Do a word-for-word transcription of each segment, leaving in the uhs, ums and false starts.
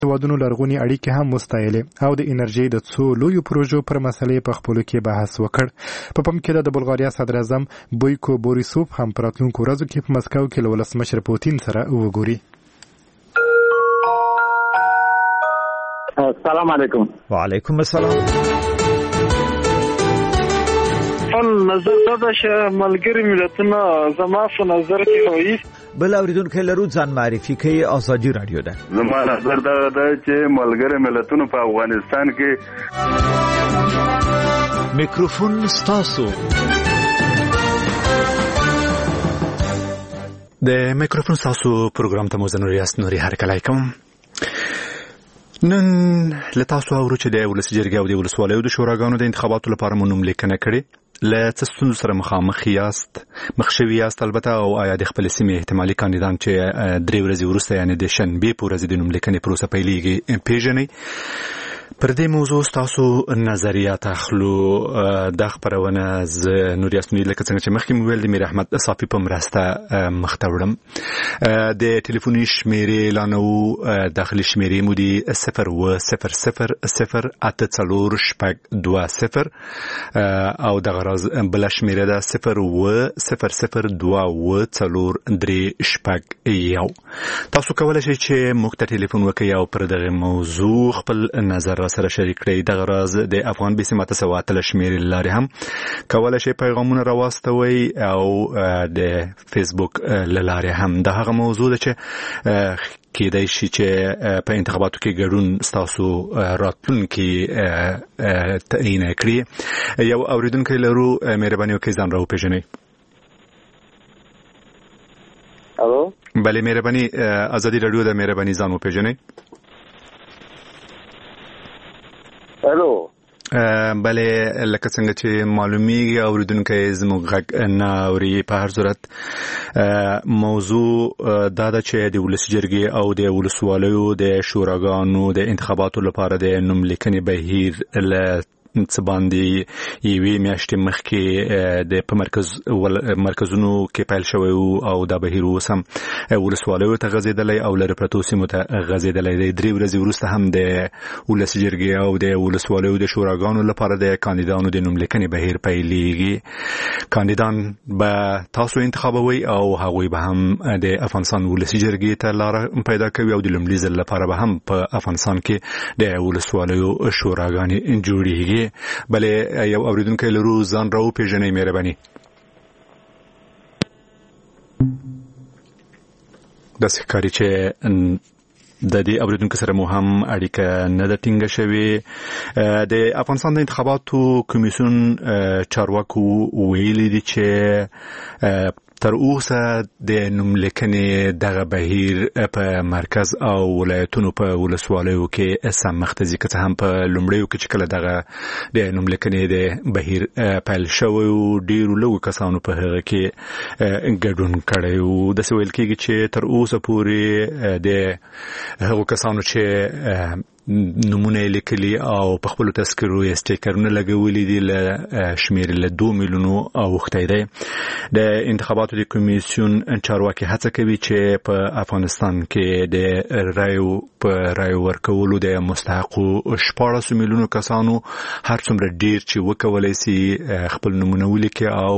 هیوادونو لرغوني اړیکې هم وستایلې او د انرژي د څو لویو پروژو پر مسلې په خپلو کې بحث وکړ. په پام کې د بلغاریا صدر اعظم بویکو بوریسوف هم په راتلونکو ورځو کې په مسکو کې له ولسمشر پوتین سره وګوري. السلام علیکم. وعلیکم السلام. خپل نظر دا چې ملګری ملتونه زما په نظر کې وایي بل اوریدونکو لرو ځان معرفي کوي. ازادي رادیو ده. زما نظر دا ده چې ملګری ملتونه په افغانستان کې میکروفون ستاسو. د میکروفون ستاسو پروګرام ته مو زنوري است نوري هر کله کوم. نن لتاسو اورو چې د ولسی جرګې او د ولسوالیو د شوراګانو د انتخاباتو لپاره مونږ لیکنه کړې. له څه سره مخامخ یاست مخشوي یاست البته او آیا د خپل سیمې احتمالي کاندیدان چې درې ورځې وروسته یعنی د شنبه په ورځ د نوم لیکنې پروسه پیلېږي پیژنئ. پر دې موضوع تاسو نظریات اخلو. د خبرونه ز نوري اسنوی لکه څنګه چې مخکې مو ویل د میر احمد صافي په مرسته مختورم. د ټلیفوني شمیرې لانو داخلي شمیرې مو دي صفر و صفر صفر صفر اته څلور شپږ دوه صفر او د غرض بل شمیرې ده صفر و صفر صفر دوه و څلور درې شپږ یو. تاسو کولای شئ چې موږ ته ټلیفون وکړئ او پر دغه موضوع خپل نظر سره شریک کړئ. د غرض د افغان بي سیمه تسوات لشمیرې لارې هم کولای شئ پیغامونه راوستوي او د فیسبوک لارې هم. د هغه موضوع ده چې کېدای شي چې په انتخاباتو کې ګډون ستاسو راتلونکي تعیین کړي. یو اوریدونکی لرو مهرباني وکړئ ځان راوپېژنئ. الو بله مهرباني ازادي رادیو د مهرباني ځان وپېژنئ. الو بله لکه څنګه چې معلومیږي اوریدونکو زموږ غږ نه اوري. په هر صورت موضوع دا ده چې د ولسی جرګې او د ولسوالیو د شوراګانو د انتخاباتو لپاره د نوم لیکنې بهیر له څه باندې یوې میاشتې مخکې د په مرکز مرکزونو کې پیل شوی او دا بهیر اوس هم ولسوالیو ته غځېدلی او لرې پرتو سیمو ته غځېدلی دی. درې ورځې وروسته هم د ولسي جرګې او د ولسوالیو د شوراګانو لپاره د کاندیدانو د نوم لیکنې بهیر پیلېږي. کاندیدان به تاسو انتخابوي او هغوی به هم د افغانستان ولسي جرګې ته لاره پیدا کوي او د لومړي ځل لپاره به هم په افغانستان کې د ولسوالیو شوراګانې جوړېږي. بله یو اوریدونکی لرو ځان راو پیژنئ مهرباني. داسې ښکاري چې د دې اوریدونکو سره مو هم اړیکه نه ده ټینګه شوې. د افغانستان د انتخاباتو کمیسیون چارواکو ویلي دي چې تر اوسه د نوم لیکنې دغه بهیر په مرکز او ولایتونو په ولسوالیو کې سم مخته ځي. که څه هم په لومړیو کې چې کله دغه د نوم لیکنې د بهیر پیل شوی و ډېرو لږو کسانو په هغه کې ګډون کړی و. داسې ویل کېږي چې تر اوسه پورې د هغو کسانو چې نمونه لیکلي او په خپل تذکرو یې سټیکرونه لګولي دي له شمیرې له دوه میلیونو اوښتی دی. د انتخاباتو د کمیسیون چارواکي هڅه کوي چې په افغانستان کې د رایو په رایو ورکولو د مستحقو شپاړس میلیونو کسانو هر څومره ډیر چې وکولای شي خپل نمونه ولیکي او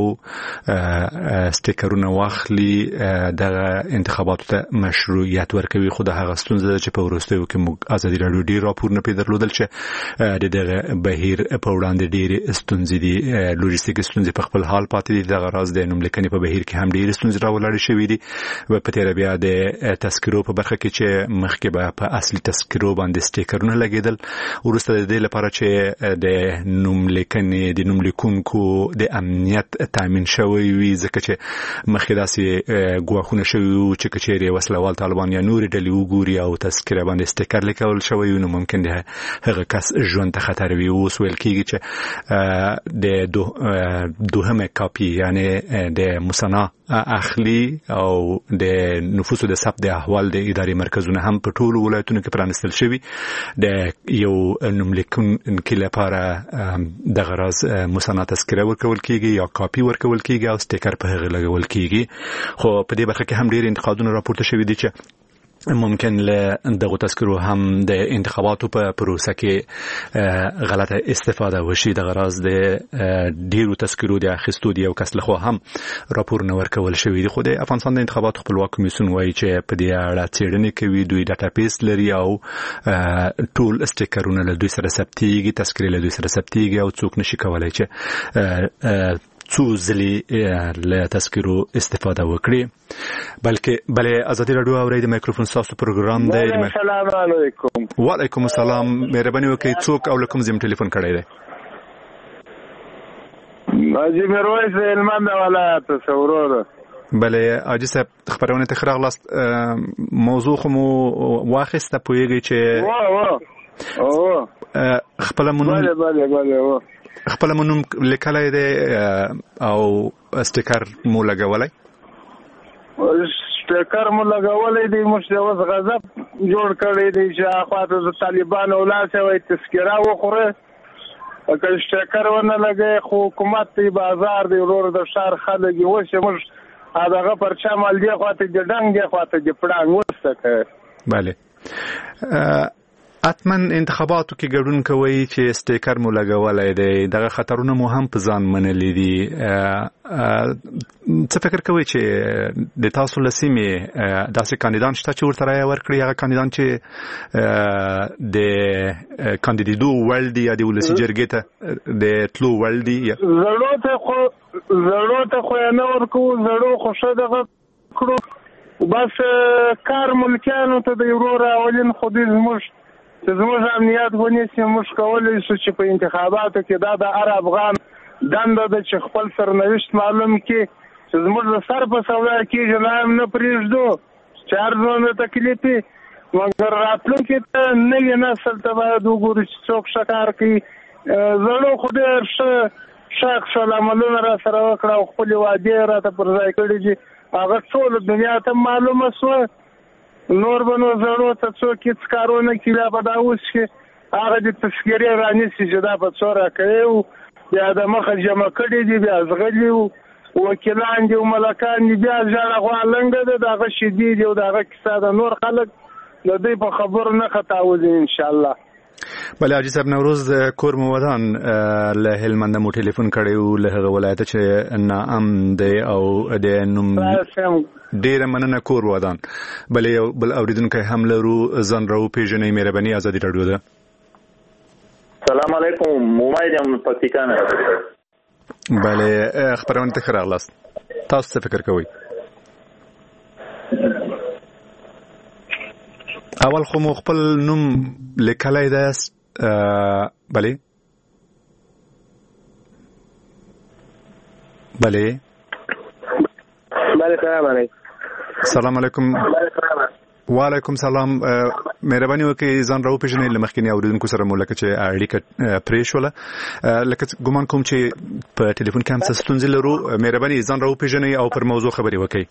سټیکرونه واخلي دغه انتخاباتو ته مشروعیت ورکوي. خو د هغه ستونزه چې په وروستیو کې موږ ازادي رادیو ډیر راپور نه پې درلودل چې د دغه بهیر په وړاندې ډېرې ستونزې دي. لوجستیکي ستونزې په خپل حال پاتې دي. دغه راز د نوم لیکنې په بهیر کې هم ډېرې ستونزې راولاړې شوې دي. په تېره بیا د تذکرو په برخه کې چې مخکې به په اصلي تذکرو باندې سټیکرونه لګېدل، وروسته د دې لپاره چې د نوم لیکنې د نوم لیکونکو د امنیت تامین شوی وي، ځکه چې مخکې داسې ګواښونه شوي وو چې که چېرې وسلوال طالبان یا نورې ډلې وګوري او تذکره باندې سټیکر لیکل شوی وي نو ممکن دی هغه کس ژوند ته خطر وي. اوس ویل کېږي چې د دوهمه کاپي یعنی د مسنا اخلي او د نفوسو د ثبت د احوال د اداري مرکزونه هم په ټولو ولایتونو کې پرانستل شوي. د یو نوم لیکونکي لپاره د غرض مسنا تذکره ورکول کېږي یا کاپي ورکول کېږي او سټیکر په هغه لګول کېږي. خو په دې برخه کې هم ډېر انتقادونه راپورته شوي دي چې ممکن له دغه تذکرو هم د انتخاباتو په پروسه کې غلطه استفاده وشي د غرض د ډیرو تذکرو د اخیستو دی او کس له هم راپور نه ورکول شوی دی. خو د افغانستان د انتخاباتو خپلواک کمیسیون وایي چې په دې اړه څېړنې کوي، دوی ډاټابیس لري او ټول سټیکرونه له دوی سره ثبتېږي، تذکرې له دوی سره ثبتېږي او څوک نشي کولای چې څو ځلې له تذکرو استفاده وکړي. بلکې بلې ازادي راډیو اوري د مایکروفون تاسو پروګرام دی. السلام علیکم. وعلیکم السلام. مهرباني وکړئ څوک او لکم زم ټلیفون کړی دی؟ حاجی میرویس هلمند ولایت څورور. بلې حاجی صاحب خبرونه ته خراغلاست، موضوع خو مو واخیسته پوهیږي چې وا وا او خپل مونږ بله بله بله و خپل مونږ لیکلای دی او سټیکر مو لګولای سټیکر مو لګولای دی. موږ اوس غضب جوړ کړی دی چې اخواته د طالبان ولاسه وای تذکره وخوره، که سټیکر ونه لګي خو حکومت دی بازار دی ورور د شهر خلک وشه موږ هغه پرچا مال دی خواته د ډنګ دی خواته د پړنګ وسته. بله اتمن انتخاباتو کې ګډون کوي چې سټیکر مو لګولای دی، دغه خطرونه مو هم په ځان منلي دي. څه فکر کوي چې د تاسو لسیمې داسې کاندیدان شته چې ورته رایه ورکړي، هغه کاندیدان چې د کاندیدېدو وړ دي یا د ولسي جرګې ته د تلو وړ دي؟ زړو ته خو زړو ته خو نه ورکو، زړو خو ښه دغه کړو، بس کار ملکیانو ته د ورور اولین خو دې زموږ چې زموږ امنیت ونیسي، موږ کولی شو چې په انتخاباتو کې دا د هر افغان دنده ده چې خپل سرنوشت معلوم کړي، چې زموږ د سر په سودا کېږي لا هم نه پرېږدو چې هر ځوان تکلیفي، مګر راتلونکي ته نوي نسل ته باید وګورو چې څوک ښه کار کوي. زړو خو ډېر ښه ښه اکسل عملونه را سره وکړه او خپلې وعدې راته پر ځای کړي چې هغه ټوله دنیا ته معلومه شوه. نور به نو زړو ته څوک هېڅ کارونه کړي، لا به دا اوس چې هغه د تذکرې رانیسي چې دا په څو راکوي وو، بیا د مخه جمع کړي دي، بیا زغلي وو، وکیلان دي او ملکان دي، بیا ژړه غوا لنګه ده، د هغه شیدې دي او د هغه کیسه ده. نور خلک د دوی په خبرو نه خطاوځي انشاءالله. بله حاجي صاحب نوروز کور مو ودان له هلمند مو ټلیفون کړی و له هغه ولایته چې ناام دی او د نوم ډېره مننه کور ودان. بلې یو بل اورېدونکی هم لرو، ځان راو پېژنئ. مهرباني ازادي راډیو ده. سلام علیکم، موماید یم پکتیکا نه. بلې خبرونه ته ښه راغلاست. تاسو څه فکر کوئ؟ اول خو مو خپل نوم لیکلی دی. بلې بلې بله سلام علیکم. سلام علیکم. وعلیکم سلام. مهرباني وکړئ ځان راو پېژنئ له مخکیني اورېدونکو سره مو لکه چې اړیکه پرې شوله، لکه ګمان کوم چې په ټلیفون کې هم څه ستونزې لرو. مهرباني ځان راو پېژنئ او پر موضوع خبرې وکړئ.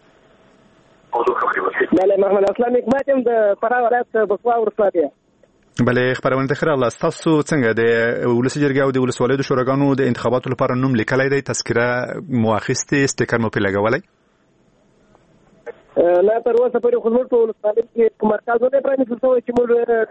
بله محمد اسلام حکمت یم د فراه ولایت بکوا ولسوالۍ. بلې خبرونه ته ښه راغلاست. تاسو څنګه د ولسي جرګې او د ولسوالیو د شوراګانو د انتخاباتو لپاره نوم لیکلی دی؟ تذکره مو اخیستې؟ سټیکر مو پرې لګولی؟ نه تر اوسه پورې خو زموږ په ولسوالۍ کې کوم مرکز نه دی پرانیستل شوی چې موږ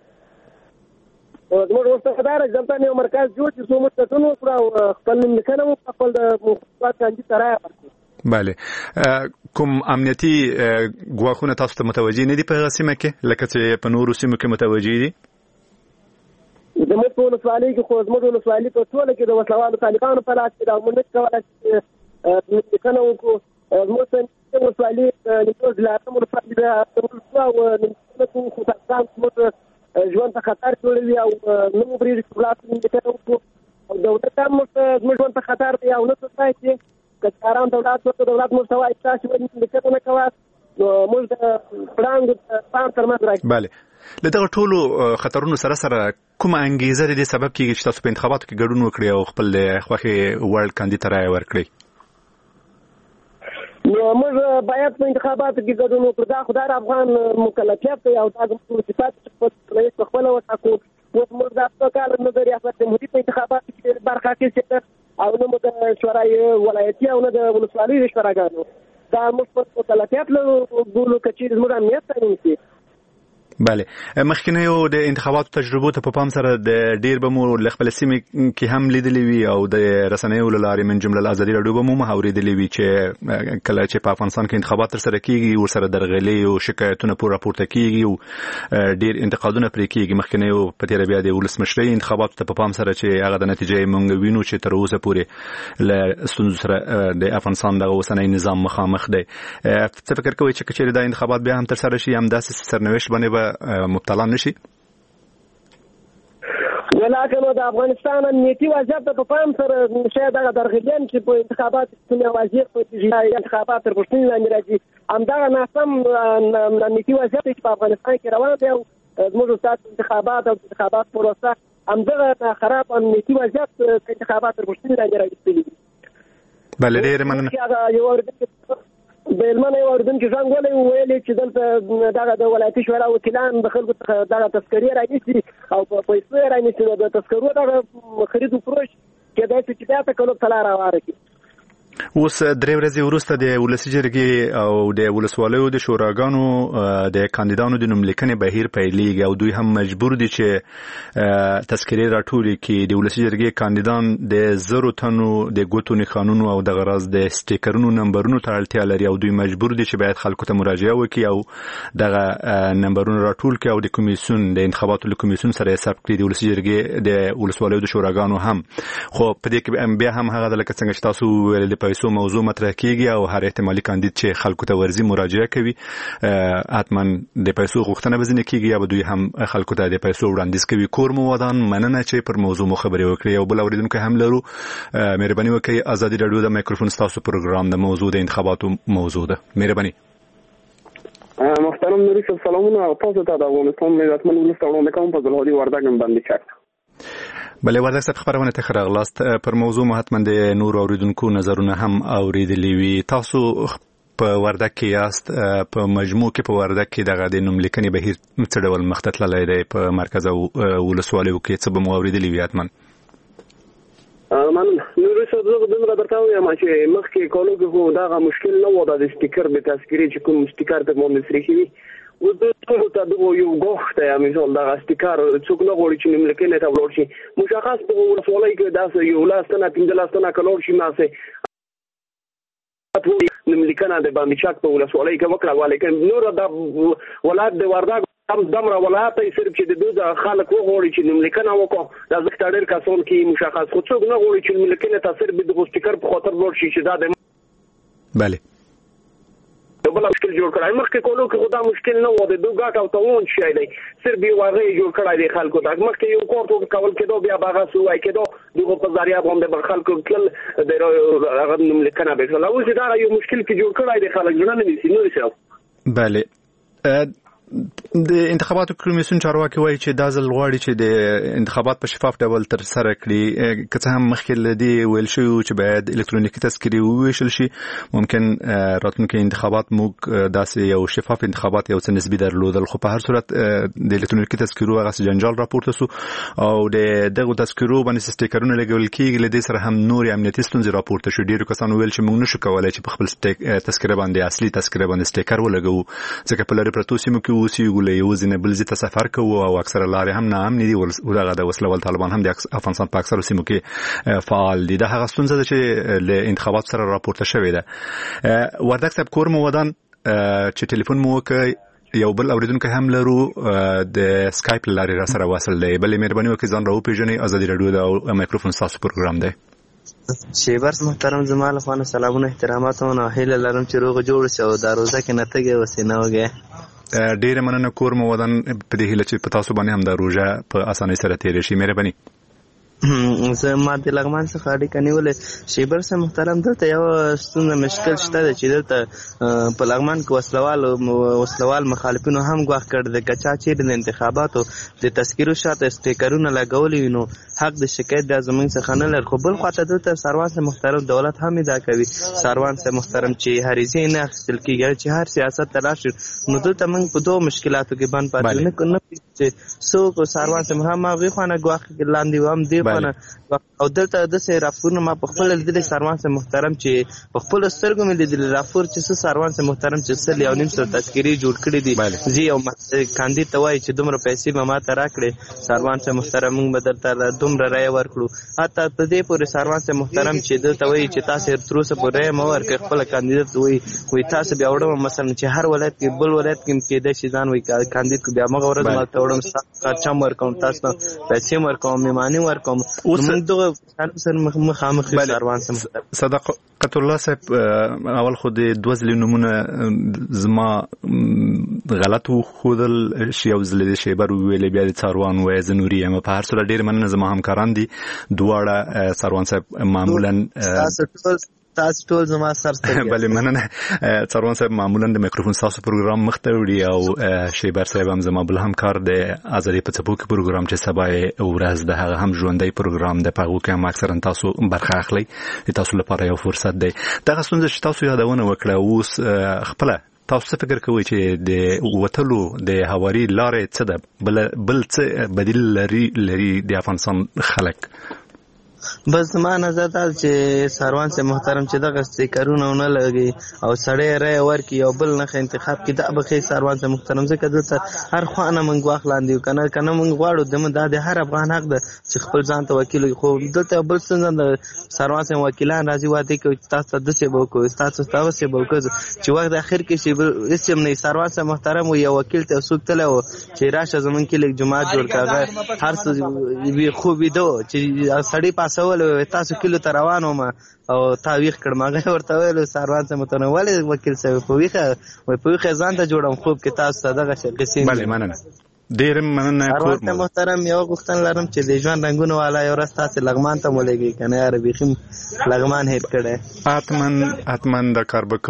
زموږ ورته دا ځانته یو مرکز جوړ چې څو موږ ګډون وکړو او خپل نوم لیکنه مو خپل د مخالفت کاندید ته رایه ورکړو. بله کوم امنیتي ګواښونه تاسو ته متوجه نه دي په هغه سیمه کې لکه چې په نورو سیمو کې متوجه دي؟ زموږ په ولسوالۍ کې خو زموږ ولسوالۍ په ټوله کې د وسلوالو طالبانو په لاس کې ده او موږ نشو کولی چې لیکنه وکړو. زموږ په ولسوالۍ نیمروز ولایتم ولسوالۍ ده او نیمروز خو پاکستان زموږ ژوند ته خطر جوړوي او نه مو پرېږدي چې ولایت لیکنه وکړو او دولت هم زموږ ژوند ته خطر دی او نه څه چې کاران دولت ورته دولت موږ ته وایي تاسې ولې لیکنه نه کوئ نو موږ د پړانګ پام ترمنځ راځي. بله له دغه ټولو خطرونو سره سره کومه انګیزه د دې سبب کېږي چې تاسو په انتخاباتو کې ګډون وکړئ او خپل د خوښې وړ کاندید ته رایه ورکړئ؟ نو موږ باید په انتخاباتو کې ګډون وکړو. دا خو د افغان مکلفیت دی او دا زموږ صفات چې په خپله وټاکو. اوس موږ دا څو کاله نه د ریاست جمهوري په انتخاباتو کې برخه اخیستې او نه مو د شورای ولایتي او نه د ولسوالۍ د شوراګانو. دا موږ په مکلفیت له بولو که چیرې زموږ امنیت تامین شي. بله مخکینیو د انتخاباتو تجربو ته په پام سره د ډیر به مو له خپل سیمې کې هم لیدلې وي او د رسنیو له لارې من جمله ازادي راډیو به مو اورېدلې وي چې کله چې په افغانستان کې انتخابات ترسره کیږي ورسره درغلي او شکایتونه پور راپورته کیږي او ډیر انتقادونه پرې کیږي. مخکینیو په تیر بیا د ولسمشرۍ انتخاباتو ته په پام سره چې هغه د نتیجې مونږ وینو چې تر اوسه پورې له ستونزو سره د افغانستان د اوسنۍ نظام مخامخ دی. څه فکر کوئ چې کچېرې دا انتخابات بیا هم ترسره شي هم داسې سرنوشت باندې مبتلا نشي؟ ولکه د افغانستان امنیتي وضعیت په پام سره شاید هغه درغلیان چې په انتخابات کې وضعیت په انتخابات تر پښتنې لاندې راځي همدغه ناسم امنیتي وضعیت چې په افغانستان کې روان دی او زموږ استاد انتخابات او انتخابات پروسه همدغه خراب امنیتي وضعیت په انتخابات تر پښتنې لاندې راځي. بله ډېره مننه. د هلمند یو اردوونکي ژوند ولې ویلې چې دلته دغه د ولایتي شورا وکیلان د خلکو څخه دغه تذکرې رانیسي او په پیسو یې رانیسي د تذکرو دغه خرید و فروش کېدای شي چې بیا تکلف ته لاره هواره کړي. اوس درې ورځې وروسته د ولسي جرګې او د ولسوالیو د شوراګانو د کاندیدانو د نوملیکنې بهیر پیلېږي او دوی هم مجبور دي چې تذکرې راټولې کړي. د ولسي جرګې کاندیدان د زرو تنو د ګوتو نښانونو او دغه راز د سټیکرونو نمبرونو ته اړتیا لري او دوی مجبور دي چې باید خلکو ته مراجعه وکړي او دغه نمبرونه راټول کړي او د کمیسیون د انتخاباتو له کمیسیون سره حساب کړي. د ولسي جرګې د ولسوالیو د شوراګانو هم خو په دې کې بیا هم هغه لکه څنګه چې تاسو ویل د پیسو موضوع مطرح کیږي او هر احتمالي کاندید چې خلکو ته ورزي مراجعه کوي حتما د پیسو غوښتنه به ځنې کیږي یا به دوی هم خلکو ته د پیسو وړاندیز کوي. کور مو ودان مننه چې پر موضوع مو خبرې وکړې او بل اوریدونکو هم لرو. مهرباني وکړئ ازادي راډیو د مایکروفون تاسو پروګرام د موضوع د انتخاباتو موضوع ده. مهرباني. محترم نوري صاحب سلامونه تاسو ته د افغانستان ملتمن ولستانو کوم په ځلهدي وردګم باندې چاک. بله وردګ صاحب خبرونه ته خراغلاست. پر موضوع مو حتما د نور اوریدونکو نظرونه هم اوریدلی وي. تاسو په وردګ کې یاست په مجموع کې په وردګ کې دغه د نوملیکنې بهیر څه ډول مخته تللی دی په مرکز او ولسوالیو کې څه به مو اوریدلی وي حتما؟ من نوري صاحب زه دومره درته وایم چې مخکې کالو کې خو دغه مشکل نه و د سټیکر د تذکرې چې کوم سټیکر ته باندې سری شوي و د ټولو ته دغه یو غوښت یا مثال دغه سټیکر څوک نه غواړي چې نوملیکنې ته ولاړ شي. مشخص په ولسوالۍ کې داسې یو لاس نه پنځه لاس نه کلور شي ماسه نوملیکنه د باندې چاک په ولسوالۍ کې وکړه ولیکن نور د ولایت د وردګ هم دمره ولایت یې صرف چې د دوی خلک وغواړي چې نوملیکنه وکړو دا ځکه ډېر کسان کې مشخص خو څوک نه غواړي چې نوملیکنه ته صرف د سټیکر په خاطر ولاړ شي چې دا د بله بل مشکل جوړ کړای. مخکې کولو کې خدا مشکل نه و د دوی ګټ او توون شي دی صرف یو هغه جوړ کړای دی خلکو ته. مخکې یو کوټ کول کېدو بیا باغ سوای کېدو دغه په ذریعہ باندې بر خلکو کل د هغه نوملیکنه به لا اوس دا یو مشکل کې جوړ کړای دی خلک ځنه نه نيسي نو څه. بله د انتخاباتو کمیسیون چارواکي وایي چې دا ځل غواړي چې د انتخابات په شفاف ډول تر سره کړي. که څه هم مخکې له دې ویل شوي چې باید الکترونیکي تذکرې وویشل شي ممکن راتلونکي انتخابات موږ داسې یو شفاف انتخابات یو څه نسبي درلودل خو په هر صورت د الکترونیکي تذکرو هغه جنجال راپورته سو او د دغه تذکرو باندې سټیکرونه لګول کېږي. له دې سره هم نور امنیتي ستونزې راپورته شو. ډېرو کسانو ویل چې موږ نشو کولی چې په خپل تذکره باندې اصلي تذکره باندې سټیکر ولګوو ځکه په لرې پرتو سیمو کې اوسي ګولې یو ځنه بل ځای ته سفر کوو او اکثره لارې هم ناامنې دي او دغه د وسلوال طالبان هم د افغانستان په اکثرو سیمو کې فعال دي. دا هغه ستونزه ده چې له انتخابات سره راپورته شوې ده. وردګ صاحب کور مو ودان چې ټلیفون مو وکړ یو بل اوریدونکو هم لرو د سکایپ لارې را سره وصل دی. بلې مهرباني وکړئ ځان راوپېژنئ. ازادي راډیو د مایکروفون ستاسو پروګرام دی. شیبرس محترم زما له خوا سلامونه احترامات او هیله لرم چې روغ جوړ شو دا روزه کې نه تګي وسینه وګه. ډېر مننه کور مو ودان په دې هیله چې په تاسو باندې هم دا روزه په اسانۍ سره تیرې شي. مهرباني. زه ما د لغمان څخه اړیکه نیولې. شیبر صاحب محترم دلته یو ستونزه مشکل شته چې دلته په لغمان کې وسلوال وسلوال مخالفینو هم ګواښ کړ د کچا چې د انتخاباتو د تذکرو شاته سټیکرونه لګولي نو حق د شکایت د زمونږ څخه نه لر خو بل خواته دلته سروان صاحب محترم دولت هم دا کوي. سروان صاحب محترم چې هریزه نه اخیستل کیږي چې هر سیاست تلاش نو دلته موږ په دوه مشکلاتو کې باندې پاتې نه چې څوک ساروان صاحب هم هغې خوا نه ګواښ لاندې هم دې خوا نه او دلته داسې راپورونه ما په خپله لیدلی ساروان صاحب محترم چې په خپلو سترګو مې لیدلي راپور چې څه ساروان صاحب محترم چې سل یو نیم سوه تذکرې جوړ کړي دي زه یو کاندید ته وایي چې دومره پیسې به ما ته راکړې ساروان صاحب محترم موږ به درته دومره رایه ورکړو حتی په دې پورې ساروان صاحب محترم چې دلته وایي چې تاسې تر اوسه پورې رایه مه ورکړئ خپله کاندیدت وایي وایي تاسو بیا وړم مثلا چې هر ولایت کې بل ولایت کې کېدای شي ځان وایي کاندید کو بیا مغه ورځ ما ته وړم خرچه ورکوم تاسو پیسې ورکوم میماني ورکوم موږ دغه سره مخامخ ساروان صاحب صدقت الله صاحب اول خو د دوه ځلې نومونه زما غلط وښودل چې یو ځل د شیبر وویلې بیا د څاروان وایي زه نوري یم په هر صورت ډېر مننه زما همکاران دي دواړه څاروان صاحب معمولا تاسو ټول زما سر سترګې بلې مننه څاروان صاحب معمولا د میکروفون ستاسو پروګرام مخ ته وړي او شیبر صاحب هم زما بل همکار د ازادي په څپو کې پروګرام چې سبا یې ورځ د هغه هم ژوندی پروګرام د په هغو کې هم اکثرا تاسو برخه اخلئ د تاسو لپاره یو فرصت دی دغه ستونزه چې تاسو یادونه وکړه اوس خپله تاسو څه فکر کوئ چې د وتلو د هواري لارې څه ده بل څه بدیل لري لري د افغانستان خلک بس زما نظر دا چې ساروان صاحب محترم چې دغه سټیکرونه ونه لګي او سړی رایه ورکړي او بل نښه انتخاب کړي دا به ښه ساروان صاحب محترم ځکه دلته هر خوا نه موږ ګواښ لاندې یو که نه که نه موږ غواړو دمه دا د هر افغان حق ده چې خپل ځان ته وکیل وي خو دلته بل څه د ساروان صاحب وکیلان راځي واده کوي چې تاسو ته داسې به وکړو تاسو ته هغسې به وکړو چې وخت اخر کې چې هېڅ هم نه وي ساروان صاحب محترم و یو وکیل ته څوک تللی و چې راشه زمونږ کلي جومات جوړ کړه هغه هر څه خوب ویده و چې سړی پاسول تاسو کلو ته روان وم او تا ویښ کړم هغه ورته ویلو ساروان صاحب محترم ولې وکیل صاحب په ویښه وایي په ویښه ځان ته جوړم خوب کې تاسو ته دغه قصې بلې مننه ډېر مننه ساروان صاحب محترم یوه غوښتنه لرم چې د ژوند رنګونه والا یو ورځ تاسې لغمان ته مو لېږئ که نه یاره بیخي لغمان هېر کړی حتما حتما دا کار به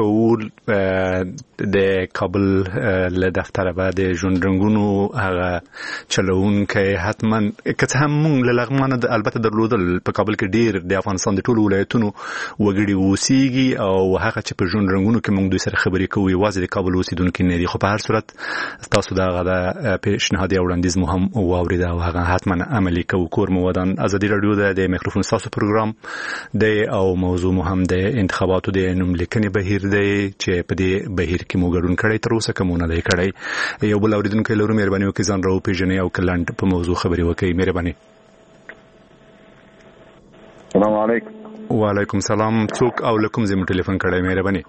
کوو د کابل له دفتره به د ژوند رنګونو هغه چلوونکی حتما که څه هم موږ له لغمانه البته درلودل په کابل کې ډېر د افغانستان د ټولو ولایتونو وګړي اوسېږي او هغه چې په ژوند رنګونو کې موږ دوی سره خبرې کوو یوازې د کابل اوسېدونکي نه دي خو په هر صورت ستاسو د هغه د پیشنهاد یا وړاندیز مو هم واورېده او هغه حتما عملي کوو کور مو ودان ازادي راډیو د میکروفون ستاسو پروګرام دی او موضوع مو هم د انتخاباتو د نوملیکنې بهیر دی چې په دې بهیر کې مو ګډون کړی تر اوسه که مو نه دی کړی یو بل اورېدونکی لرو مهرباني وکړئ ځان راوپېژنئ او که لنډ په موضوع خبرې وکړئ مهرباني السلام علیکم وعلیکم سلام څوک او له کوم ځای مو ټلیفون کړی مهرباني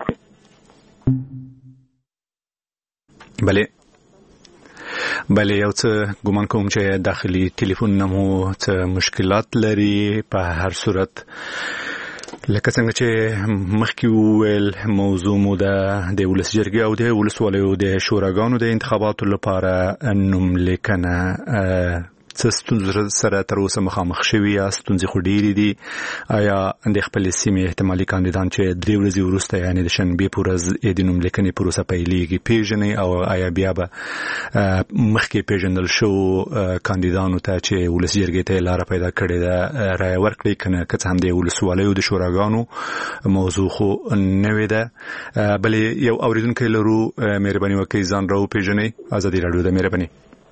بلې بلې یو څه ګمان کوم چې داخلي ټلیفون نه مو څه مشکلات لري په هر صورت لکه څنګه چې مخکې وویل موضوع مو د ولس جرګې او د ولسوالیو د شوراګانو د انتخاباتو لپاره نوملیکنه څه ستونزو سره تر اوسه مخامخ شوي یا ستونزې خو ډېرې دي آیا د خپلې سیمې احتمالي کاندیدان چې درې ورځې وروسته یعنې د شنبې په ورځ د نوملیکنې پروسه پیلېږي پېژنئ او آیا بیا به مخکې پېژندل شوو کاندیدانو ته چې ولس جرګې ته یې لاره پیدا کړې ده رایه ورکړي که نه که څه هم د ولسوالیو د شوراګانو موضوع خو نوې ده بلې یو اورېدونکی لرو مهرباني وکړئ ځان راوپېژنئ ازادي راډیو ده مهرباني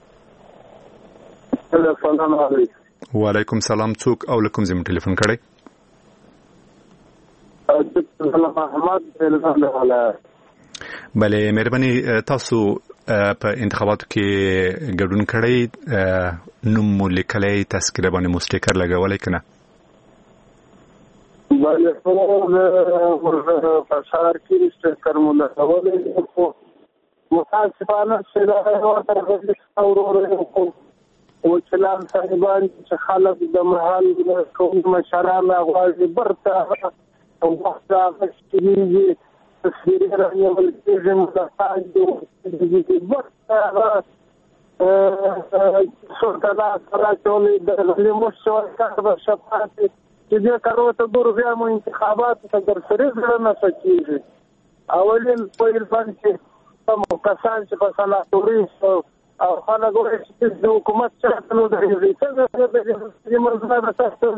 السلام علیکم وعلیکم سلام څوک او له کوم ځای مو ټلیفون کړی بلې مهرباني تاسو په انتخاباتو کې ګډون کړی نوم مو لیکلی تذکره باندې مو سټیکر لګولی که نه بلې په ښار کې سټیکر مو لګولی خو متاسفانه چې دا ورته ورور وکیلان صاحبان چې خلک د محل کوم مشران غواړي برته او وخت هغه کېږي تصویري رانیول کېږي مدافعان دي برته هغه سلطنه سره چولې د لیموس کار به شفاعت چې دې کارو ته ګورو بیا مو انتخاباتو ته در سرې زړه نه کېږي اولین پیل باندې کوم کسان چې په سناتوري او خلک وایي چې د حکومت چاته نو درېږي څنګه د مرزا د تاسو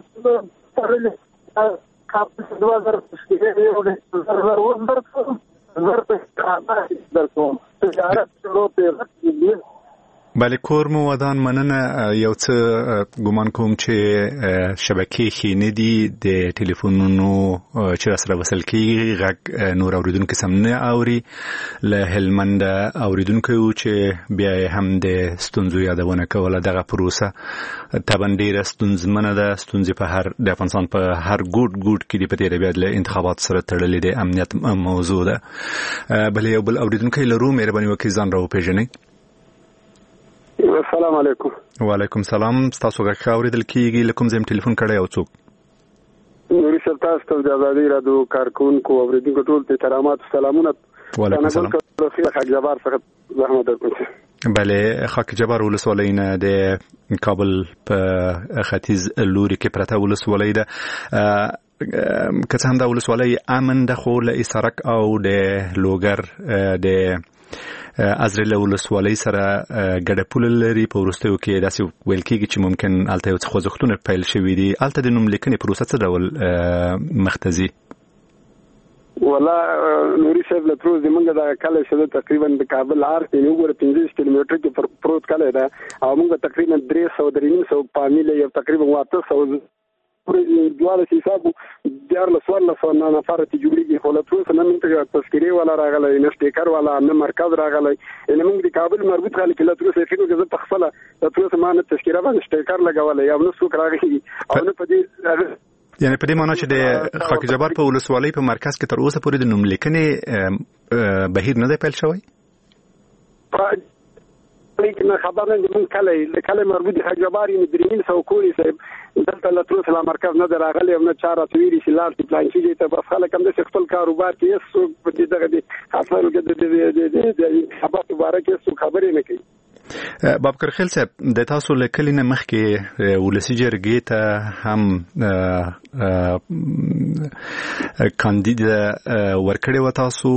تړلې کاپس دوه زره یو زر اوس درته زر په خاطر درکوم تجارت شروع په بله کور مو ودان مننه یو څه ګمان کوم چې شبکې ښې نه دي د ټلیفونونو چې راسره وصل کېږي غږ نور اورېدونکي سم نه اوري له هلمند اورېدونکی و چې بیا یې هم د ستونزو یادونه کوله دغه پروسه طبعا ډېره ستونزمنه ده ستونزې په هر د افغانستان په هر ګوټ ګوټ کې دي په تېره بیا له انتخاباتو سره تړلې د امنیت موضوع ده بله یو بل اورېدونکی لرو مهرباني وکړئ ځان را وپېژنئ. السلام علیکم. وعلیکم سلام. تاسو غږ اورېدل کېږي له کوم ځای ټلیفون کړی او څوک؟ نوري صاحب تاسو ته د ازادي راډیو کارکونکو اورېدونکو ټول ته احترامات او سلامونه. وعلیکم سلام. خاک جبار څخه زحمت درکوم. بله خاک جبار ولسوالۍ نه د کابل په ختیځ لوري کې پرته ولسوالۍ ده. که څه هم دا ولسوالۍ امن ده خو له اسارک او د لوګر د ازرېل ولسوالۍ سره ګډه پوله لري. په وروستیو کې داسې ویل کېږي چې ممکن هلته یو څه خوځښتونه پیل شوي دي. هلته د نوم لیکنې پروسه څه ډول مخ ته ځي؟ والله نوري صاحب له تروز زمونږ د کلی چې تقریبا د کابل ارت یې وګوره پنځه کیلومتره کې پروت کلی ده او موږ تقریبا درې سوه درې نیم سوه فامیله یو تقریبا اته سوه دواړه حساب دیارلس څوارلس سوه نفر ته جوړېږي خو له تروسه نه موږ ته تذکرې والا راغلی نه سټیکر والا نه مرکز راغلی یعنې موږ د کابل مربوط خلک له تروسه یقین که زه په خپله له تروسه ما نه تذکره باندې سټیکر لګولی او نه څوک راغلي او نه په دې یعنی په دې معنا چې د خاک جبار په ولسوالۍ په مرکز کې تر اوسه پورې د نوم لیکنې بهیر نه دی پیل شوی؟ لیکن خبر نه من کله د کله مربوط خاک جبار یې درین سو کولی صاحب دلته له تروسه لا مرکز نه راغلی او نه چاره تویری چې لار ته پلان کیږي ته بس خلک هم د خپل کاروبار کې هیڅ څوک په دې دغه دي خاصه د د خبرو مبارک هیڅ خبرې نه کوي. بابکر خیل صاحب د تاسو له کلی نه مخکې ولسي جرګې ته هم کاندید ورکړی و تاسو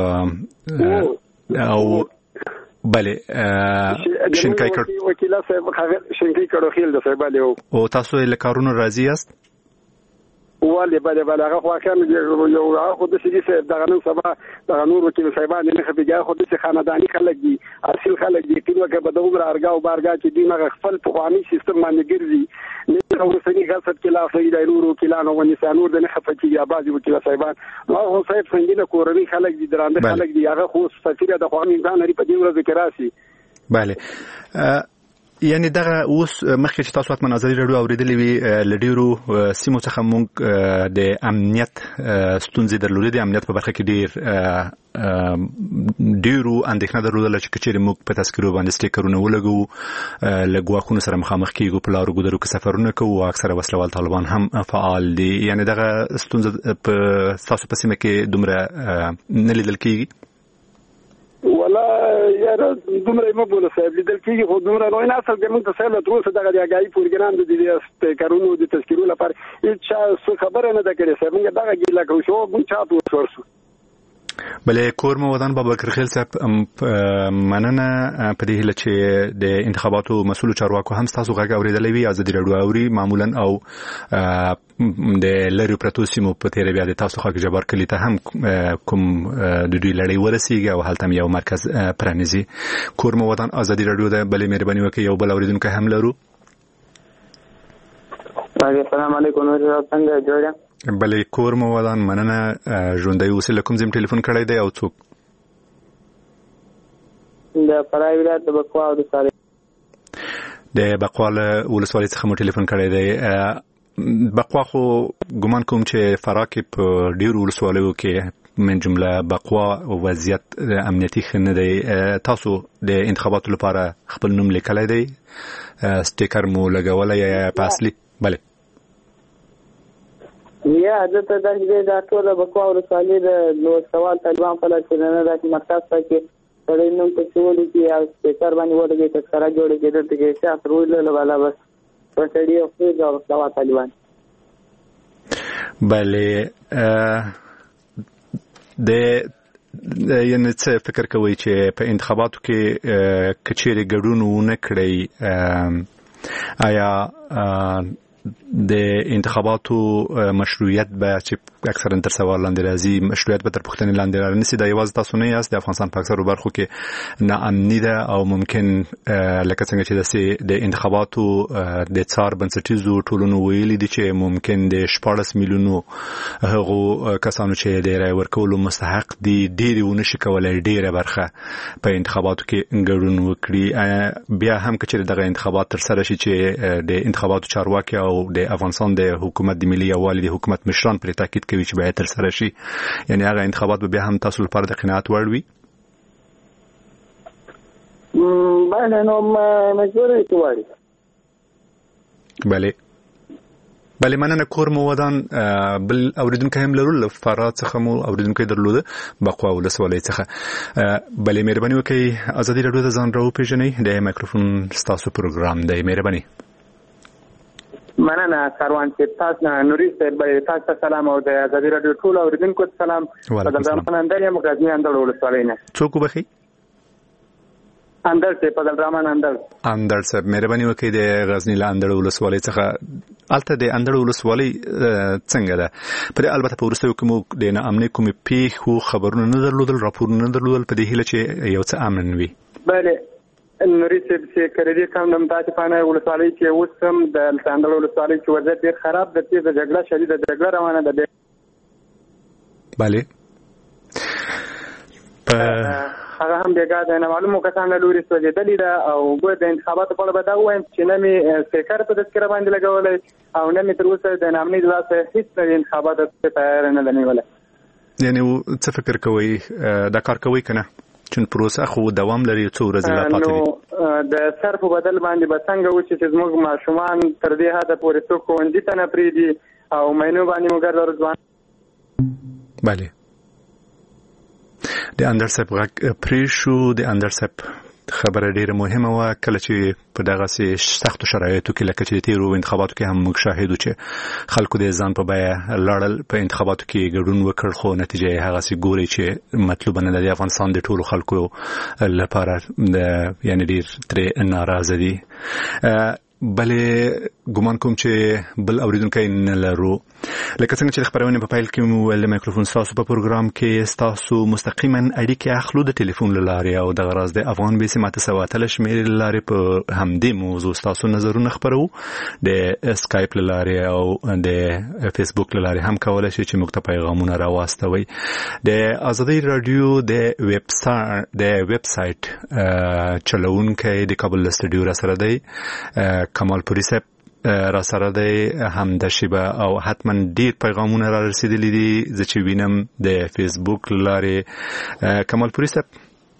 او بله شینکای کړ وکیل صاحب شینکای کړو خیل د صاحب له او تاسو له کارونو راضی یاست؟ والله بله بله هغه خو کان یو هغه د سړي صاحب دغه نن سبا دغه نور وکیل صاحبان نه خبرګا خو د خاندانی خلک دي اصل خلک دي کله کې به دغه ارګا او بارګا چې دی نه خپل پخوانی سیستم باندې ګرځي نه اوسنی غصب کې لا فایده نور وکیلانو او نسانور د نه خپچي یا بعضي وکیل صاحبان نو هو صاحب څنګه کورنۍ خلک دي درانده خلک دي هغه خو سفیر د خواني ځان لري په دې ورځ کې راسي. بله یعنی دغه اوس مخکې چې تاسو اتمن ازادي راډیو اورېدلې وي لډیرو سیمو څخه موږ د امنیت ستونزې درلودې د امنیت په برخه کې ډیر ډیرو اندېښنه درلودله چې کچېرې موږ په تذکرو باندې سټیکرونه ولګو له ګواښونو سره مخامخ کېږو په لارو ګودرو کې سفرونه کوو او اکثره وسلوال طالبان هم فعال دي. یعنی دغه ستونزه په تاسو په سیمه کې دومره نه لیدل کېږي؟ ولا یاره دومره مو بوله صاحب لیدل کېږي خو دومره نو نه اصل کې موږ ته صاحب تر اوسه دغه د اګایي پروګرام د دې کارونو د تذکرو لپاره هیڅ خبره نه ده کړې صاحب موږ دغه ګیله کوو شو موږ چاته ورسو. بله کور مو ودان بابکر خیل صاحب مننه په دې هیله چې د انتخاباتو مسؤل چارواکو هم تاسو غږ اورېدلی وي ازادي راډیو اوري معمولا او د لرې پرتو سیمو په تېره بیا د تاسو خاک جبار کلي ته هم کوم د دوی لړۍ ورسېږي او هلته هم یو مرکز پرانیزي. کور مو ودان ازادي راډیو ده بلې مهرباني وکړئ یو بل اورېدونکی هم لرو. السلام علیکم څنګه جوړه بله کور مو ودان مننه ژوندی اوسئ له کوم ځای ټلیفون کړی دی او څوک؟ د فراه ولایت د بقوا ولسوالۍ د بقوا ولسوالۍ څخه مو ټلیفون کړی دی. بقوا خو ګمان کوم چې فراه کې په ډېرو ولسوالیو کې من جمله بقوا وضعیت امنیتي ښه نه دی. تاسو د انتخاباتو لپاره خپل نوم لیکلی دی؟ سټیکر مو لګولی یا په اصلي؟ بله یا دلته داسې دا ټوله بقوا ولسوالۍ د لوستوال طالبان په لاس کې نه ده چې مرکز ته کې سړی نوم پسې ولیکي او سټیکر باندې ولګوي تذکره جوړه کړي دلته کې شاخ رویلله والا بس په سړي او خپل د لوستوال طالبان. بله د یعنې څه فکر کوئ چې په انتخاباتو کې که چیرې ګډون ونه کړئ آیا د انتخاباتو مشروعیت به چې اکثرا تر سوال لاندې راځي، مشروعیت به تر پوښتنې لاندې رانیسي. دا یوازې تاسو نه یاست، د افغانستان په اکثرو برخو کې ناامني ده او ممکن لکه څنګه چې د انتخاباتو د څار بنسټیزو ټولنو ویلي دي چې ممکن د شپاړس میلیونو هغو کسانو چې د رای ورکولو مستحق دي ډېرې ونشي کولای ډېره برخه په انتخاباتو کې ګډون وکړي. بیا هم که چېرې دغه انتخابات تر سره شي چې د انتخاباتو چارواکي او د افغانستان د حکومت د ملي یووالي د حکومت مشران پرې تاکید کوي چې باید تر سره شي، یعنی هغه انتخابات به بیا هم تاسو لپاره د قناعت وړ وي؟ بله نو مجبوره چې وړي. بله بله مننه. کور مو ودان بل اوریدونکو هم لرو له فرات څخه مو اوریدونکو درلوده بقوا ولسوالۍ څخه. بله مهرباني وکړئ ازادي راډیو ته ځان راوپېژنئ، د مایکروفون ستاسو پروګرام دی. مهرباني. مننه سروان چې تاسو نوري صاحب تاسو سلام او د ازادي راډیو ټول اوریدونکو سلام. بدل رحمان اندر یم غزنی اندر ولسوالۍ نه. څوک بخي؟ اندر ته بدل رحمان اندر. اندر صاحب مهرباني وکړئ د غزنی له اندر ولسوالۍ څخه الته د اندر ولسوالۍ څنګه ده؟ پر البته په ورستیو کې مو د ناامنۍ کومې پیښو خبرونه نه درلودل، راپورونه نه درلودل، په دې هیله چې یو څه امن وي. بله نوري صاحب چې کړي کوم د متاسف پانه ولسوالۍ چې اوس هم د اندر ولسوالۍ چې وضعیت ډېر خراب ده، چې د جګړه شدیده جګړه روانه ده. بله هغه هم بیګا د نه معلومو کسان له لوري سوځېدلې ده او ګور د انتخاباتو په اړه به دا ووایم چې نه مې سپیکر په تذکره باندې لګولی او نه مې تر اوسه د ناامنۍ د لاسه هېڅ د انتخاباتو تیاره نه ده نیولی. یعنې څه فکر کوئ دا کار کوئ که نه؟ چون پروسه خو دوام لري، څو ورځې لا پاتې دي. نو د سر په بدل باندې به څنګه وشي چې زموږ ماشومان تر دې حده پورې څوک ښوونځي ته نه پرېږدي او مینو باندې مو ګرځه ځوان. بله د اندر صاحب غږ پرې شو. د اندر صاحب خبره ډیره مهمه وه کله چې په دغه سختو شرایطو کې لکه چې د تیرو انتخاباتو کې هم موږ شاهد وو چې خلکو د ځان په بیه لاړل په انتخاباتو کې ګډون وکړ، خو نتیجه یې هغسې ګوري چې مطلوبه نه ده. د افغانستان د ټولو خلکو لپاره یعنې ډیر ترې ناراضه دي. بلې ګمان کوم چې بل اوریدونکی نه لرو. لکه څنګه چې د خپرونې په پیل کې مو ویل د مایکروفون ستاسو په پروګرام کې ستاسو مستقیما اړیکې اخلو د ټلیفون له لارې او دغه راز د افغان بیسي ماته سوه اتلس شمېرې له لارې په همدې موضوع ستاسو نظرونه خپرو. د اسکایپ له لارې او د فیسبوک له لارې هم کولی شئ چې موږ ته پیغامونه راواستوئ. د ازادي راډیو د ویب سایټ د ویب سایټ چلوونکی د کابل سټوډیو را سره دی کمال پوری صاحب را سره دی، هم د شیبه او حتما ډیر پیغامونه را رسیدلی دي زه چې وینم د فیسبوک لارې. کمال پوری صاحب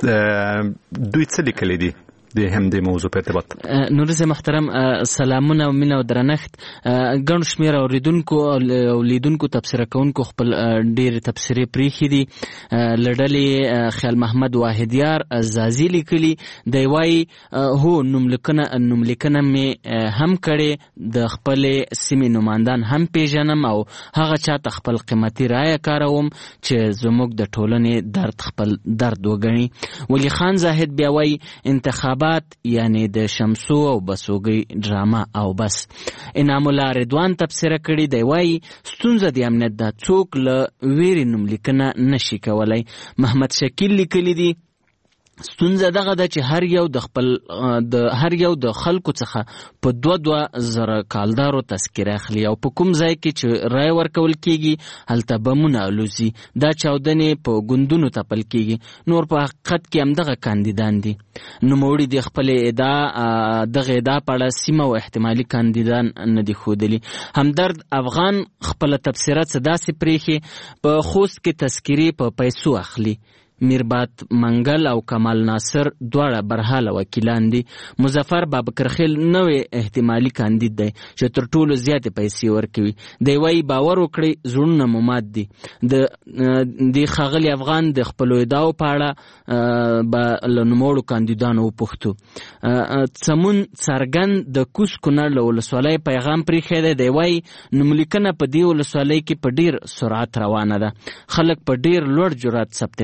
دوی څه لیکلی دي د همدې موضوع په ارتباط؟ نورز محترم سلامونه او مینه او درنښت. ګڼ شمېر اوریدونکو او لیدونکو تبصره کوونکو خپل ډېرې تبصرې پرېښې دي. له ډلې خیال محمد واحدیار زازي لیکلي دی، وایي هو نوملیکنه نوملیکنه مې هم کړې، د خپلې سیمې نمایندان هم پیژنم او هغه چاته خپل قیمتي رایه کاروم چې زموږ د ټولنې درد خپل درد وګڼي. ولی خان زاهد بیا وایي انتخابات یعنی د شمسو او بسوګي ډراما او بس. انعام الله رضوان تبصره کړي دی، وایي ستونزه د امنیت ده، څوک له ویرې نوملیکنه نشي کولای. محمد شکیل لیکلی دی ستونزه دغه ده چې هر یو د خپل د هر یو د خلکو څخه په دوه دوه زره کالدارو تذکره اخلي او په کوم ځای کې چې رای ورکول کیږي هلته بمونه الوزي، دا چاودنې په ګوندونو تپل کیږي. نور په حقیقت کې همدغه کاندیدان دي. نوموړي د خپل ادعا دغه ادعا په اړه سیمه او احتمالي کاندیدان نه دي ښودلي. همدرد افغان خپله تبصره څه داسې پرېښې په خوست کې تذکرې په پیسو اخلي. میربات منګل او کمال ناصر دواړه برحاله وکیلان دي. مظفر بابکرخیل نوې احتمالي کاندید دی چې تر ټولو زیاتې پیسې ورکوي. دی وایي باور وکړئ زړونه مو مات دي. د دې ښاغلي افغان د خپلو ادعاو په اړه به له نوموړو کاندیدانو وپوښتو. سمون څرګند د کوز کونړ له ولسوالۍ پیغام پرېښی دی. دی وایي نوملیکنه په دې ولسوالۍ کې په ډېر سرعت روانه ده. خلک په ډېر لوړ جرات ثبت نام کوي.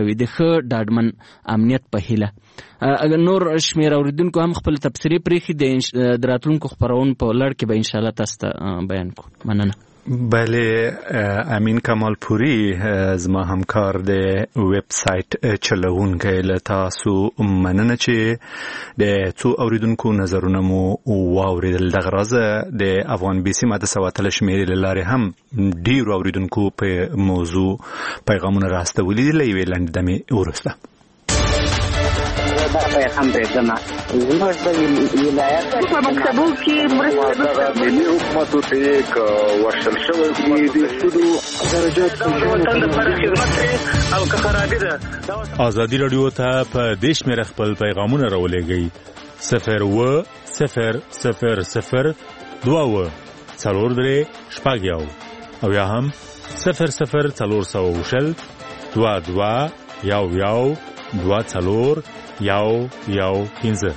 کوي د ښه ډاډمن امنیت په هیله. نور شمیر اوریدونکو هم خپل تبصرې پرېښي د راتلونکو خپرونو په لړ کې به انشاءالله تاسو ته بیان کوو. مننه. بله، امین کمال پوری زما همکار د ویب سایټ چلونکی، له تاسو مننه چې د څو اوریدونکو نظرونه مو واوریدل. دغه راز د افغان بي سي ماده سوه اتلس شمېرې له لارې هم ډیرو اوریدونکو په موضوع پیغامونه راستولي دي. له یوې لنډې دمې وروسته دا پیغام درځم زموږ د ولایت په مکتبو کې مرسته ملي حکومتو ته یک ورشل شوی دی د سودو درجات د وطن لپاره خدمت او که خرابي ده. ازادي رادیو ته په دیش مې خپل پیغامونه راولېږئ صفر و صفر صفر صفر دوه و څلور درې شپږ یو او یا هم صفر صفر څلور سوه وشل دوه دوه یو یو دوه څلور یو یو پنځه.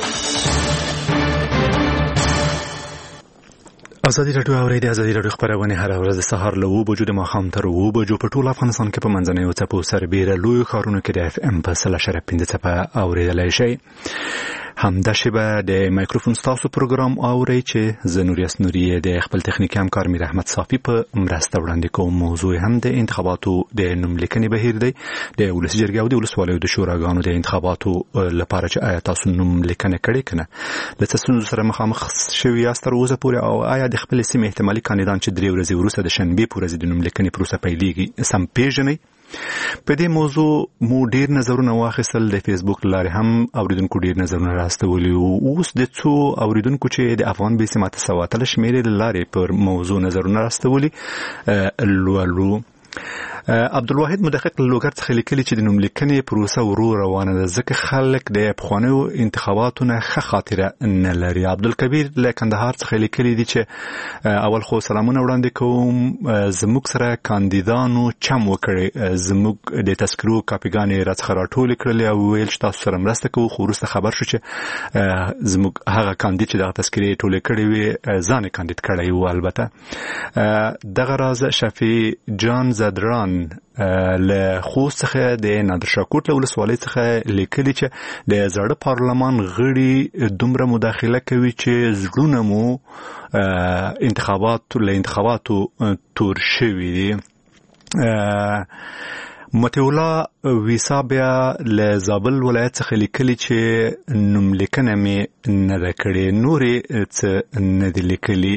ازادي رادیو اوري د ازادي رادیو خبرونه هر ورځ د سهار له اوه بجو د ماښام تر اوه بجو په ټول افغانستان کې په منځنیو څپو سربېره لوی ښارونو کې د اف ام په سل اشاریه پنځه څپه اورېدلی شئ. همداسې به د مایکروفون ستاسو پروګرام اورئ چې زه نوریاس نوري د خپل تخنیکي همکار میر احمد صافي په مرسته وړاندې کوم. موضوع هم د انتخاباتو د نوملیکنې بهیر دی. د ولسي جرګې او د ولسوالیو د شوراګانو د انتخاباتو لپاره چې آیا تاسو نوملیکنه کړې که نه، له څه ستونزو سره مخامخ شوي یاست تر اوسه پورې، او آیا د خپلې سیمې احتمالي کاندیدان چې درې ورځې وروسته د شنبې په ورځ د نوملیکنې پروسه پیلېږي سم پیژنئ. په دې موضوع مو ډیر نظرونه واخیستل. د فیسبوک لارې هم اوریدونکو ډیر نظرونه راستولي وو. اوس د څو اوریدونکو چې د افغان بي سي ماته سوه اتلس شمېرې لارې پر موضوع نظرونه راستولي لولو. عبدالواحد مدقق لوګر څخه لیکلي چې د نوملیکنې پروسه ورو روانه ده ځکه خلک د پخوانیو انتخاباتو نه ښه خاطره نه لري. عبدالکبیر له کندهار څخه لیکلي دي چې اول خو سلامونه وړاندې کوم، زموږ سره کاندیدانو چم وکړي، زموږ د تذکرو کاپیګانې راڅخه راټولې کړلې او ویل چې تاسو سره مرسته کوو، خو وروسته خبر شو چې زموږ هغه کاندید چې دغه تذکرې ټولې کړې وې ځان یې کاندید کړی و. البته دغه راز شفیع جان زدران له خوست څخه د نادرشاه له ولسوالۍ څخه لیکلي چې د زاړه پارلمان غړي دومره مداخله کوي چې زړونه مو انتخاباتو له انتخاباتو تور شوي دي. متولا ویسا بیا له زابل ولایت څخه لیکلي چې نوملیکنه مې نه ده کړې، نورې څه نه دي لیکلي.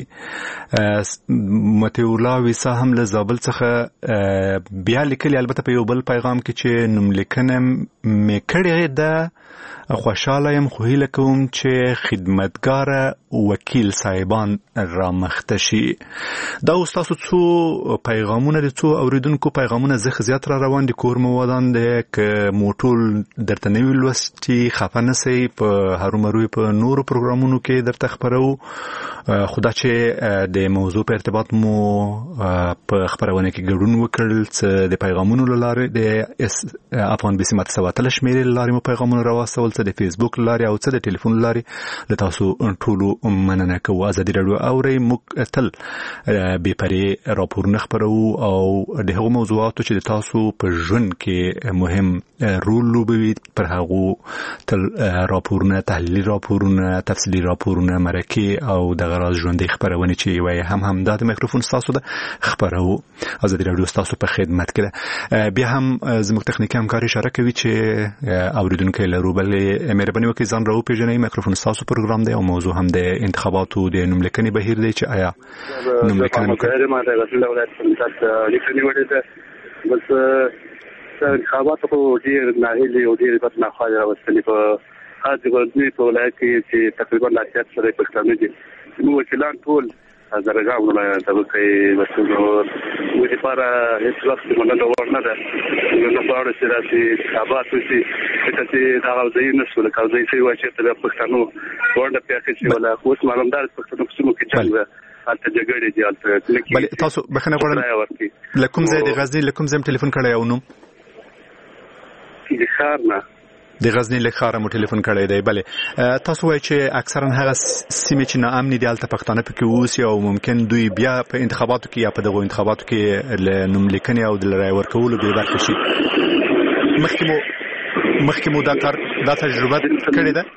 متولا ویسا هم له زابل څخه بیا لیکلي، البته په یو بل پیغام کې چې نوملیکنه مې کړې ده، خوشحاله یم، خو هیله کوم چې خدمتګاره وکیل صاحبان را مخته شي. دا اوس تاسو څو پیغامونه د څو اوریدونکو پیغامونه زخ زیات را روان دي. کور مو ودان دی که مو ټول درته نه وي لوستي خفه نه سئ، په هرومرو په نورو پروګرامونو کې درته خپرو. خو دا چې د موضوع په ارتباط مو په خپرونه کې ګډون وکړل، څه د پیغامونو له لارې د افغان بي سي ماته سوه اتلس شمېرې له لارې مو پیغامونه راواستول، څه د فیسبوک له لارې او څه د ټلیفون له لارې، له تاسو ټولو مننه کوو. ازادي راډیو اورئ، موږ تل بې پرې راپورونه خپروو او د هغو موضوعاتو چې د تاسو په ژوند کې مهم رول لوبوي پر هغو تل راپورونه، تحلیلي راپورونه، تفصیلي راپورونه، مرکې او دغه راز ژوندۍ خپرونې چې یوه هم همدا د مایکروفون ستاسو ده خپروو. ازادي راډیو ستاسو په خدمت کې ده. بیا هم زموږ تخنیکي همکار اشاره کوي چې اوریدونکی لرو، بلې مهرباني وکړئ ځان را وپېژنئ. مایکروفون ستاسو پروګرام دی او موضوع هم د انتخاباتو د نوملیکنې بهیر دی چې آیا نوملیکنه مو کړې؟ بس انتخاباتو خو ډېر ناهیلي او ډېر بد ناخوالې راوستلي په خاص غرضي په ولایت کې چې تقریبا اتیا سره پښتانه دي. موږ وکیلان ټول زرګاو ولایت ته کوي، بس نو موږ لپاره هیڅ وخت مننه ورنه ده. نو په اړه چې راځي انتخابات وشي چې دا غوځي نشو له کوزي چې واچې ته پښتنو ورنه پیاکې چې ولا اوس معلومدار پښتنو قسمو کې چل البته جګړې دي البته. بل تاسو بخنه غواړم لکم زه د غزنی لکم زم ټلیفون کړی او نو د خارنه د غزنی له خاره مو ټلیفون کړی دی. بله تاسو وایي چې اکثرا هغه سیمې چې ناامنې دي هلته پښتانه پکې اوسي او ممکن دوی بیا په انتخاباتو کې یا په دغو انتخاباتو کې له نوملیکنې او د رایې ورکولو بې برخې شي. مخکې مو مخکې مو دا کار دا تجربه کړې ده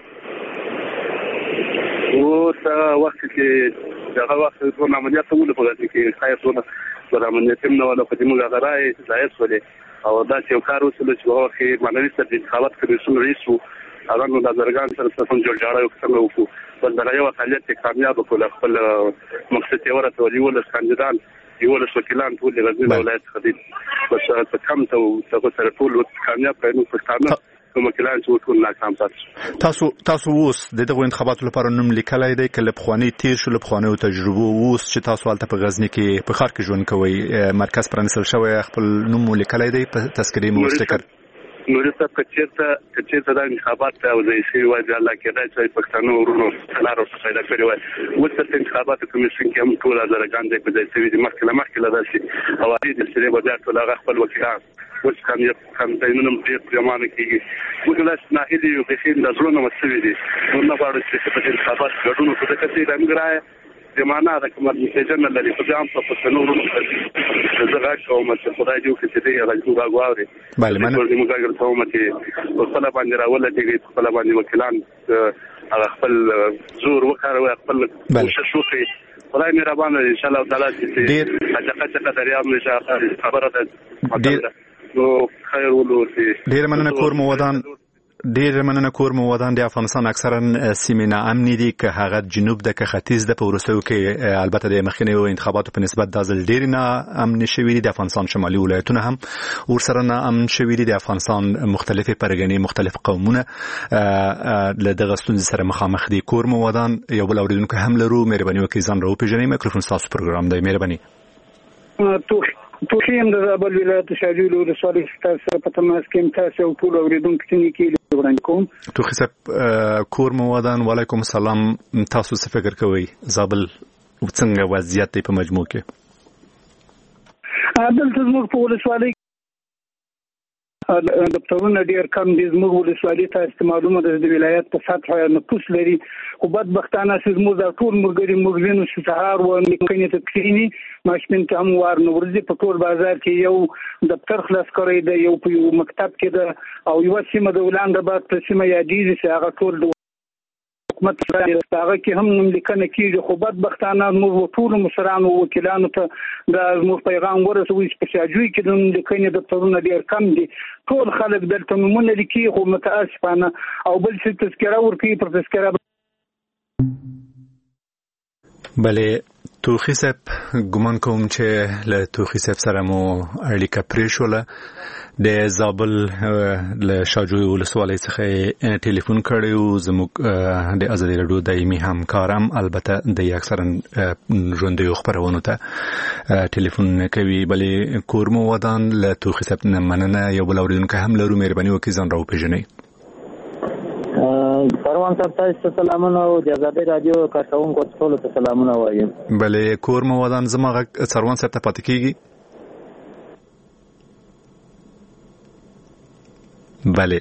او دا وخت کې دا وخت په عملیات ته ولې په دې کې خیر څونه پر عملیات نه ولا په دې موږ غراي ځای څولې او دا چې کار وسول چې هغه کې معنوي ستاسو انتخابات کمیسیون رئیس وو هغه نو نظرګان سره څنګه جوړ جاړه وکړو وکړو بل دا یو فعالیت کامیاب کول خپل مقصد یې ورته ولول کاندیدان یو له وکیلان ټول د غزنی ولایت خدي بس کم ته څه سره ټول کامیاب کړو پښتانه کوم وکیلان چې ټول ناکام پاتې تاسو تاسو اوس د دغه انتخاباتو لپاره نوم لیکلای دی کله بخوانی تیر شو بخوانی او تجربه اوس چې تاسو حالت په غزنی کې په خار کې ژوند کوي مرکز پرانسل شوی خپل نوم لیکلای دی په تذکرې مو استکر نو رسته کچېرته کچېرته د انتخابات او د شی وایي الله کې راځي پښتنو ورونو لارو څخه پیدا کړی وای وڅ د انتخابات کمیسیون کې هم ټول ازرګان د په دې سوي د مخکله مخکله داسي او د سری بازار ټول هغه خپل وکیلان وڅ کم یو کم دینونو په پرمانه کې وګلاس نه هدي یو په خین د زړونو مسوي دي نو نه غواړي چې په انتخابات ګډونو څه کوي د امګرای زمانہ د کومه نتیجه لري په ځام په پښتنو ورونو زغا کوم چې خدای دې وکړي چې هغه جوړه غواړي بله مننه موږ موږ کوم چې په خپل باندې راول چې په خپل باندې وکیلان هغه خپل زور وکړي خپل کوشش وکړي خدای مهربان ان شاء الله تعالی چې ډېر حقیقت څخه دریاب نشه خبره ده نو خیر ولوسي ډېر مننه کور مو ودان ډیر مننه کور مو ودان د افغانستان اکثرا سیمې نه امني دي که هغه جنوب د که ختیځ د پورستو کې البته د مخکنی انتخاباتو په نسبت د ځل ډیر نه امن شوی دي د افغانستان شمالي ولایتونه هم ورسره نه امن شوی دي د افغانستان مختلفه پرګنې مختلف قومونه له دغه ستونزې سره مخامخ دي کور مو ودان یو بل اوریدونکو هم لرو مهرباني وکړئ ځان راو پیژنئ میکروفون تاسو پروګرام دی مهرباني توخیم د زابل ولایت شاجول ولسوالۍ تاسو په تماس کې تاسو ټول اوریدونکو ته کې وړاندې کوم توخی صاحب کور مو ودان وعلیکم السلام تاسو څه فکر کوئ زابل څنګه وضعیت دی په مجموع کې دلته زموږ په ولسوالۍ دفترونه ډیر کم دي زموږ ولسوالۍ ته معلومه ده د ولایت په سطح نفوس لري خو بدبختانه زموږ د ټول مرګري مغزینو سهار و نکنه تکرینی ماشین ته هم وار نو ورځي په ټول بازار کې یو دفتر خلاص کړی دی یو په مکتب کې ده او یو سیمه د ولاندباد په سیمه یادېږي چې هغه ټول حکومت سره هغه کې هم نوم لیکنه کیږي خو بدبختانه موږ ټول مشرانو وکیلانو ته د موږ پیغام ورسوي چې په شاجوي کې نوم لیکنه د تورونه ډیر کم دي ټول خلک دلته نومونه لیکي خو متاسفانه او بل څه تذکره ورکوي پر تذکره بله توخی صاحب ګمان کوم چې له توخی صاحب سره مو اړیکه پرې شوله د زابل له شاجوی ولسوالۍ څخه ټلیفون کړی و زموږ د ازادي راډیو دایمي همکارم البته د اکثرا ژوندیو خپرونو ته ټلیفون کوي بلې کور مو ودان له توخی صاحب نه مننه یو بل اوریدونکی هم لرو مهرباني وکړئ ځان راوپېژنئ پروان صاحب تاسو سلامونه او د ازادي رادیو کارکونکو ټول ته سلامونه وایم بلې کور مو ودان زما غږ څروان صاحب ته پاتې کیږي بله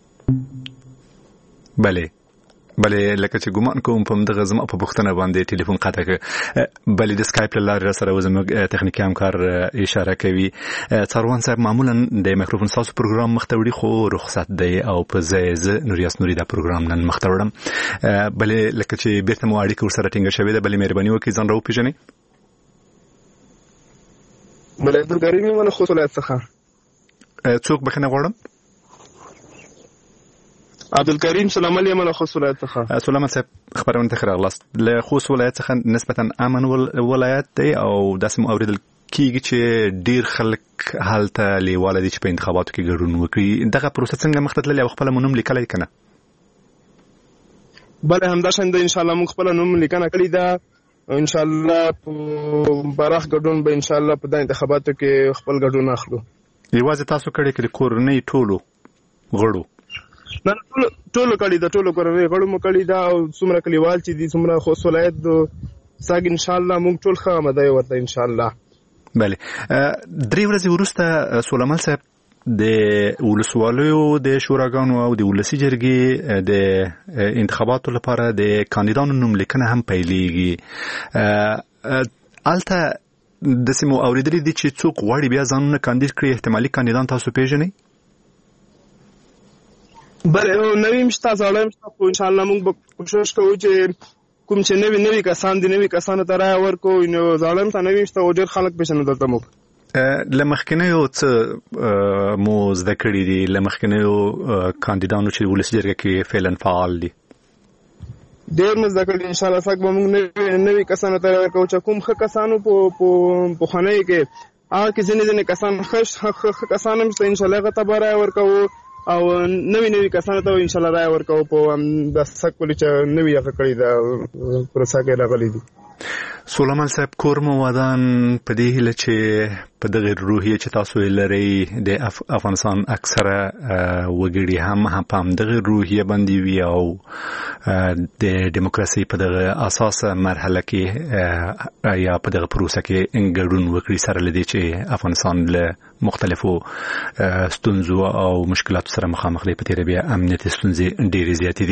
بله بله لکه چې ګمان کوم په دغه زما په پښتنه باندې ټلیفون قطع کړ بلې د سکایپ له لارې سره زموږ تخنیکی همکار اشاره کوي څروان صاحب معمولا د میکروفون تاسو پروګرام مختوړي خو رخصت دی او په زیز نوریاس نوري دا پروګرام نن مختوړم بلې لکه چې بیرته مو اړیکه ورسره ټینګه شوې ده بلې مهرباني وکړئ ځان راوپېژنئ بلې عبدالکریم یم له خوست ولایت څخه څوک بخښنه غواړم عبدالکریم سلام علیکم له خوست ولایت څخه سلام صاحب خبرونه ته راغلاست له خوست ولایت څخه نسبتا امن ولایت دی او داسې مو اوریدل کیږي چې ډیر خلک هلته لیواله دي چې په انتخاباتو کې ګډون وکړي دغه پروسه څنګه مخ ته تللی او خپل نوم لیکلی کنه بله همداشان د ان شاء الله موږ خپل نوم لیکنه کړی دا ان شاء الله براخ ګډون به ان شاء الله په د انتخاباتو کې خپل ګډون اخلو یوازې تاسو کړی کې کورنۍ ټولو غړو نه ټول ټول کړي دا ټول کورنۍ غړو مو کړي دا او څومره کلیوال چې دي څومره خوست ولایت دو ساګ ان شاء الله موږ ټول ښه آماده ورته ان شاء الله بله درې ورځې وروسته سولمان صاحب د ولسوالیو د شوراګانو او د ولسی جرګې د انتخاباتو لپاره د کاندیدانو نوم لیکنه هم پیلېږي الته د سیمو اوریدلې دي چې څوک غواړي بیا ځانونه کاندید کړي احتمالي کاندیدان تاسو پیژنئ بله نوی مشته زاړه مشته خو ان شاء الله موږ به کوشش کوو چې کوم چې نوی نوی کسان دي نوی کسانو ته رایه ورکو نو زاړه مشته نوی مشته او ډېر خلک پېژنو دلته موږ له مخکنیو څه مو زده کړي دي له مخکنیو کاندیدانو چې ولسي جرګه کې فعلا فعال دي ډېر مو زده کړي ان شاء الله سک به موږ نوی نوی کسانو ته رایه ورکو چې کوم ښه کسانو په پخوانیو کې هغه کې ځینې ځینې کسان ښه کسان هم شته ان شاء الله هغه ته به رایه ورکوو او نوی نوی کسانو ته ان شاء الله رایه ورکوو په د سک پولې چې نوی هغه کړي ده پروسه کې راغلي دي سلیمان صاحب کور مو ودان په دې هیله چې په دغه روحیه چې تاسو لري د افغانستان اکثره وګړي هم په همدغه روحیه باندې وي او د دیموکراسي په دغه اساسه مرحله کې یا په دغه پروسه کې ګډون وکړي سره لدی چې افغانستان له مختلفو ستونزو او مشکلاتو سره مخامخ دی په تیر بیا امنیتي ستونزې ډېرې زیاتې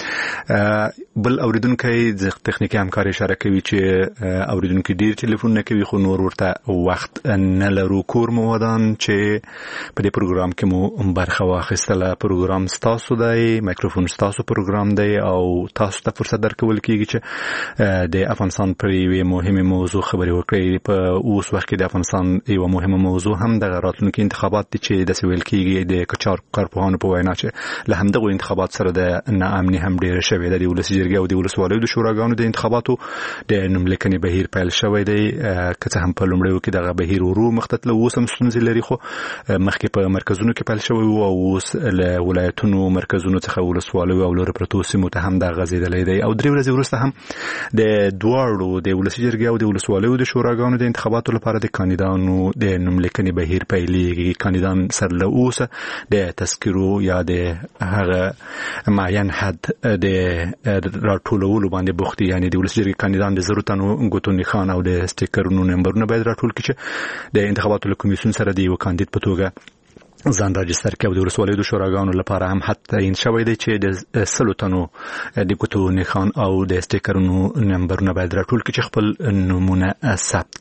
دي بل اوریدونکو د تخنیکی همکاري اشاره کوي چې اوریدونکو ډېر ټلیفون کوي خو نور ورته وخت نه لرو کور مو ودان چې په دې پروګرام کې مو برخه واخیستله پروګرام ستاسو دی مایکروفون ستاسو پروګرام دی او تاسو ته فرصت درکول کیږي چې د افغانستان پر یوه مهمه موضوع خبرې وکړئ په اوس وخت کې د افغانستان یوه مهمه موضوع هم د راتلونکي انتخابات دي چې د سویل کیږي د کچار کارپوهانو په وینا چې له همدغه انتخابات سره د ناامني هم ډېره شوې ده د ولسي جرګې او د ولسوالیو د شوراګانو د انتخاباتو د نوملیکنې بهیر پیل شوی دی که څه هم په لومړیو کې دغه بهیر ورو مختتله اوس هم ستونزې لري خو مخکې په مرکزونو کې پیل شوی او اوس له ولایتونو مرکزونو څخه ولسوالیو او لوړ پرتو سیمو ته هم د غځېدلی دی او درې ورځې وروسته هم د دواړو د ولسي جرګې او د ولسوالیو د شوراګانو د انتخاباتو لپاره د کاندیدانو د نوملیکنې بهیر پیلېږي کاندیدان سر له اوسه د تذکرو یا د هغه معین حد د راټولولو باندې بوخت دي یعنی د ولسي جرګې کاندیدان د زرو تنو ګوتو نښان او د سټیکرونو نمبرونه باید راټول کړي چې د انتخاباتو له کمیسیون سره د یو کاندید په توګه ځان راجستر کړي او د ولسوالیو د شوراګانو لپاره هم حتی تعیین شوی دی چې د سلو تنو د ګوتو نښان او د سټیکرونو نمبرونه باید راټول کړي چې خپل نومونه ثبت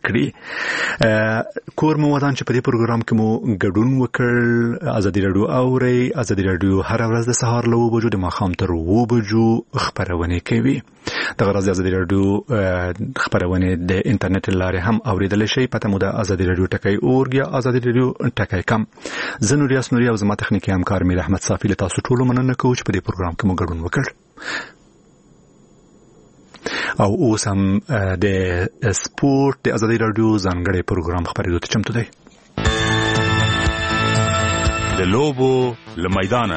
کړي کور مو ودان چې په دې پروګرام کې مو ګډون وکړ ازادي راډیو اوري ازادي راډیو هر ورځ د سهار له اوه بجو د ماښام تر اوه بجو خبرونه کوي دغه ورځ ازادي راډیو خبرونه د انټرنیټ لارې هم اوریدل شي پته مو د ازادي راډیو ټکی اورګ یا ازادي راډیو ټکی کم زه نوریاس نوري او زما تخنیکی همکار میر احمد صافی له تاسو ټولو مننه کوم چې په دې پروګرام کې مو ګډون وکړ او اوس هم د سپورت د ازادي راډیو ځانګړی پروګرام خبرېدو ته چمتو دی د لوبو له میدانه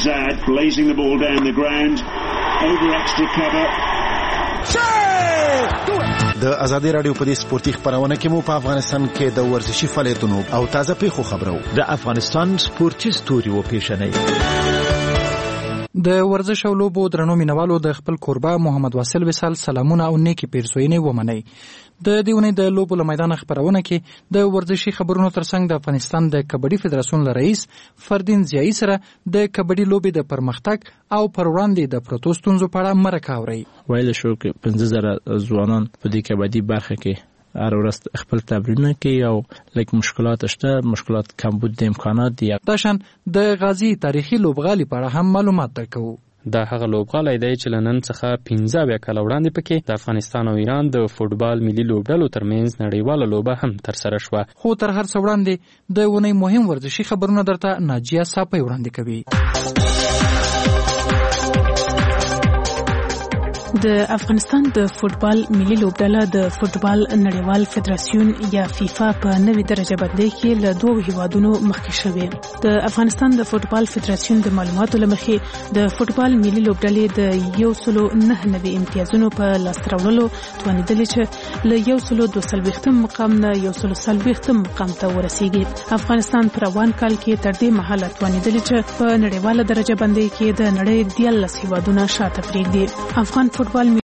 د ازادي راډیو په دې سپورتي خبرونه کې مو په افغانستان کې د ورزشي فعالیتونو او تازه پیښو خبرو د افغانستان سپورتي ستوري و پیښنې د ورزش او لوبو درنو مینوالو د خپل کوربه محمد واصل وصال سلامونه او نیکی پیرزوینې ومني د دیونه د لوبو له میدان خبرونه کې د ورزشي خبرونو ترڅنګ د افغانستان د کبډي فدراسیون رئیس فردین زیای سره د کبډي لوبي د پرمختګ او پر وړاندې د پروتو ستونزو په اړه مرکه اوري ویل شو چې پنځه زره ځوانان په دې کبډي برخه کې هر ورځ خپل تمرینونه کوي او لکه مشکلات شته مشکلات کمبود د امکانات دي داشان د غازی تاریخي لوبغالي په اړه هم معلومات درکو دا هغه لوبغالی دی چې لنن څخه پنځه اویا کاله وړاندې پکې د افغانستان او ایران د فوټبال ملي لوبډلو ترمنځ نړیواله لوبه هم ترسره شوه خو تر هر څه وړاندې د ونی مهم ورزشي خبرونه درته ناجیه صافی وړاندې کوي د افغانستان د فوټبال ملي لوبډله د فوټبال نړیوال فدراسیون یا فیفا په نوې درجه بندۍ کې له دوه هیوادونو مخکې شوې د افغانستان د فوټبال فدراسیون د معلوماتو لمخې د فوټبال ملي لوبډلې د یو سلو نه نوي امتیازونو په لاسته راوړلو توانېدلې چې له یو سلو دوه څلوېښتم مقام نه یو سلو څلوېښتم مقام ته ورسیږي افغانستان په روان کال کې تر دې مهاله توانېدلې چې په نړیواله درجه بندۍ کې د نړۍ دیارلس هیوادونه شاته پرېږدي افغان فوټبال